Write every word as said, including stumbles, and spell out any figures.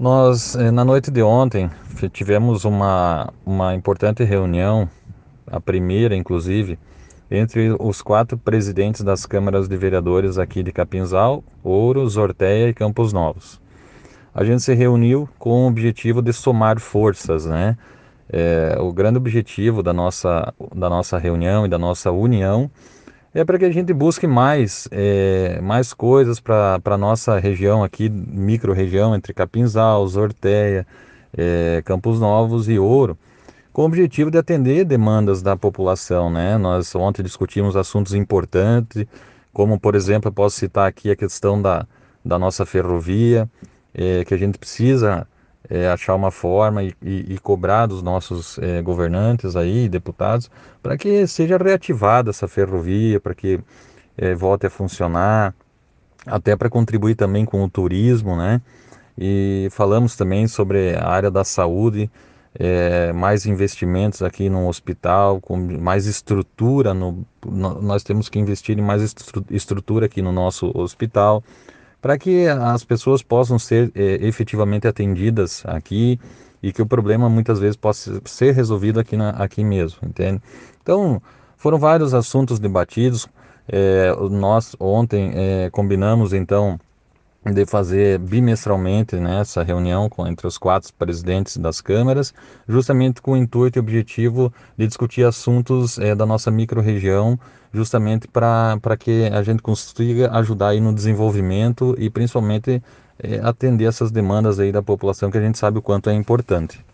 Nós, eh, na noite de ontem, fi- tivemos uma, uma importante reunião, a primeira, inclusive, entre os quatro presidentes das câmaras de vereadores aqui de Capinzal, Ouros, Ortéia e Campos Novos. A gente se reuniu com o objetivo de somar forças, né? Eh, o grande objetivo da nossa, da nossa reunião e da nossa união é para que a gente busque mais, eh, mais coisas para a nossa região aqui, micro-região entre Capinzal, Ortéia, eh, Campos Novos e Ouro, com o objetivo de atender demandas da população, né? Nós ontem discutimos assuntos importantes, como, por exemplo, eu posso citar aqui a questão da, da nossa ferrovia, eh, que a gente precisa eh, achar uma forma e, e- e cobrar dos nossos eh, governantes aí, deputados, para que seja reativada essa ferrovia, para que eh, volte a funcionar, até para contribuir também com o turismo, né? E falamos também sobre a área da saúde, eh, mais investimentos aqui no hospital, com mais estrutura. No, no- nós temos que investir em mais estru- estrutura aqui no nosso hospital, para que as pessoas possam ser eh, efetivamente atendidas aqui e que o problema muitas vezes possa ser resolvido aqui, na, aqui mesmo, entende? Então, foram vários assuntos debatidos. Eh, nós ontem eh, combinamos então de fazer bimestralmente, né, essa reunião com, entre os quatro presidentes das câmaras, justamente com o intuito e objetivo de discutir assuntos eh, da nossa microrregião, justamente para para que a gente consiga ajudar aí no desenvolvimento e principalmente eh, atender essas demandas aí da população, que a gente sabe o quanto é importante.